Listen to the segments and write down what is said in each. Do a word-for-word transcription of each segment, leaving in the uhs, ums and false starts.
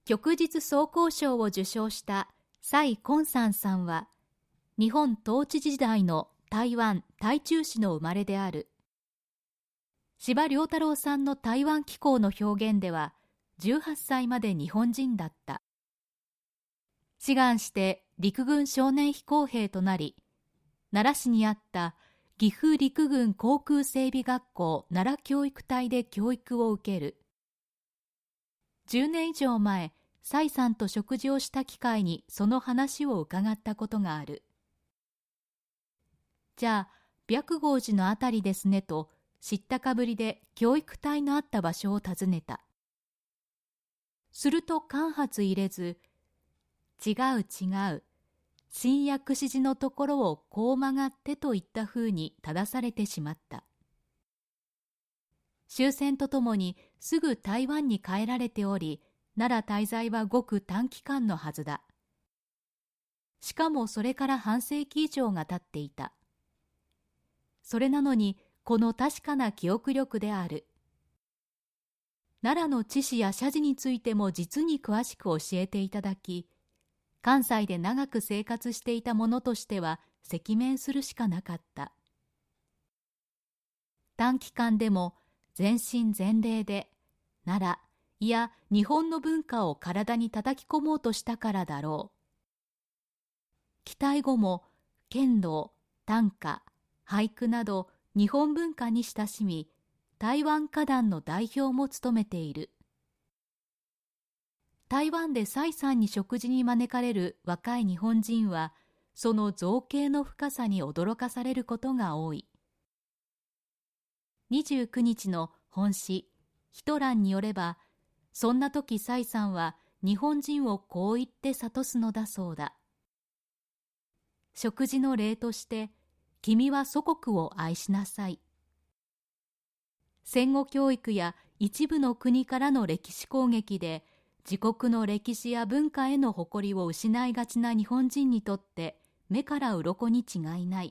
旭日双光章を受章した蔡根山さんは、日本統治時代の台湾・台中市の生まれである。司馬遼太郎さんの台湾紀行の表現では、じゅうはっさいまで日本人だった。志願して陸軍少年飛行兵となり、奈良市にあった岐阜陸軍航空整備学校奈良教育隊で教育を受ける。じゅうねん以上前、蔡さんと食事をした機会にその話を伺ったことがある。じゃあ、白毫寺のあたりですねと知ったかぶりで教育隊のあった場所を訪ねた。すると間髪入れず、違う違う、新薬師寺のところをこう曲がってといったふうに正されてしまった。終戦とともにすぐ台湾に帰られており、奈良滞在はごく短期間のはずだ。しかもそれから半世紀以上が経っていた。それなのにこの確かな記憶力である。奈良の知史や社寺についても実に詳しく教えていただき、関西で長く生活していた者としては赤面するしかなかった。短期間でも全身全霊で奈良、いや日本の文化を体に叩き込もうとしたからだろう。帰隊後も剣道、短歌、俳句など日本文化に親しみ、台湾歌壇の代表も務めている。台湾で蔡さんに食事に招かれる若い日本人は、その造形の深さに驚かされることが多い。にじゅうくにちの本誌「ヒトラン」によれば、そんな時蔡さんは日本人をこう言って諭すのだそうだ。食事の例として、君は祖国を愛しなさい。戦後教育や一部の国からの歴史攻撃で、自国の歴史や文化への誇りを失いがちな日本人にとって目から鱗に違いない。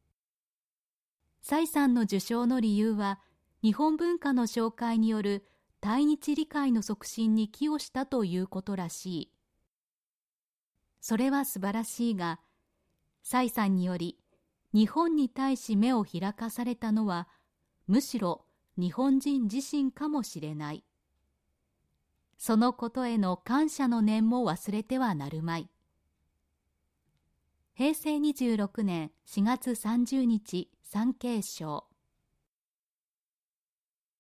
蔡さんの受章の理由は、日本文化の紹介による対日理解の促進に寄与したということらしい。それは素晴らしいが、蔡さんにより日本に対し目を開かされたのは、むしろ日本人自身かもしれない。そのことへの感謝の念も忘れてはなるまい。へいせいにじゅうろくねんしがつさんじゅうにち、三慶章。